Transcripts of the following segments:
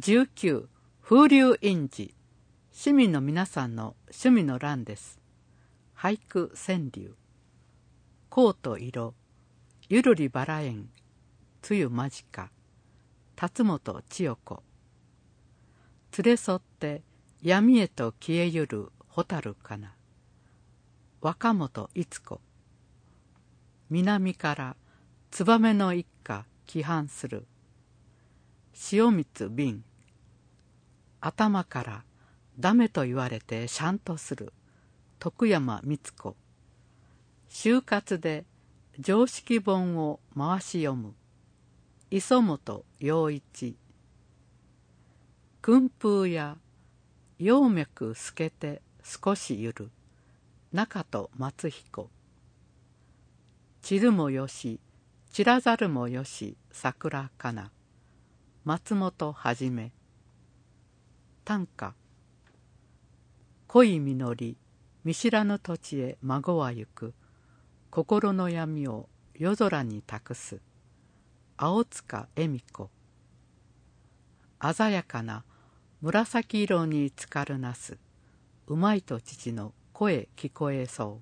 19風流印字、市民の皆さんの趣味の欄です。俳句川柳。香と色、ゆるりバラ園、梅雨間近、辰本千代子。連れ添って闇へと消えゆる蛍かな、若本逸子。南から燕の一家帰還する、塩光瓶。頭からダメと言われてシャンとする、徳山光子。就活で常識本を回し読む、磯本陽一。訓風や葉脈透けて少しゆる、中戸松彦。散るもよし散らざるもよし桜かな、松本はじめ。短歌。恋実り見知らぬ土地へ孫は行く、心の闇を夜空に託す、青塚恵美子。鮮やかな紫色に浸かるなす、うまいと父の声聞こえそう、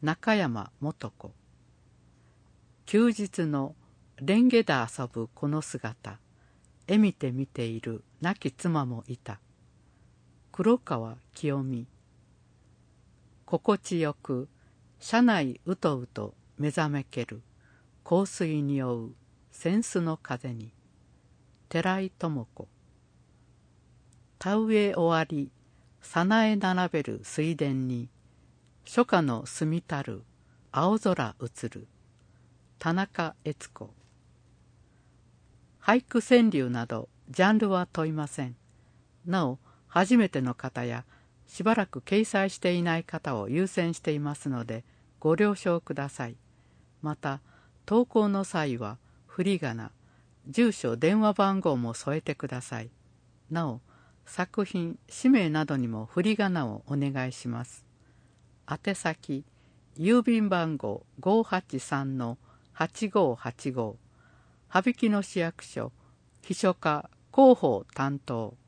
中山素子。休日のレンゲで遊ぶこの姿、えみて見ている亡き妻もいた、黒川清美。心地よく車内うとうと目覚めける、香水に酔う扇子の風に、寺井智子。田植え終わり早苗並べる水田に、初夏の澄みたる青空映る、田中悦子。俳句川柳などジャンルは問いません。なお初めての方やしばらく掲載していない方を優先していますのでご了承ください。また投稿の際は振り仮名、住所電話番号も添えてください。なお作品氏名などにも振り仮名をお願いします。宛先郵便番号 583-8585、羽曳野市役所秘書課広報担当。